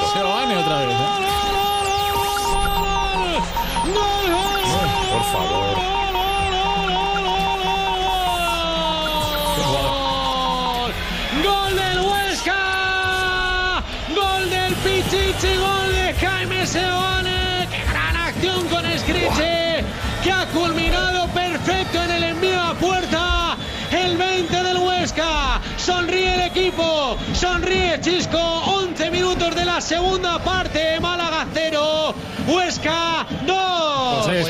Seoane otra vez, Por favor. ¡Gol del Huesca! ¡Gol del Pichichi! ¡Gol de Jaime Seoane! ¡Qué gran acción con Escriche! Que ha culminado perfecto en el envío a puerta. El 20 del Huesca. Sonríe el equipo. Sonríe Chisco. 11 minutos de la segunda parte. Málaga 0. Huesca 2.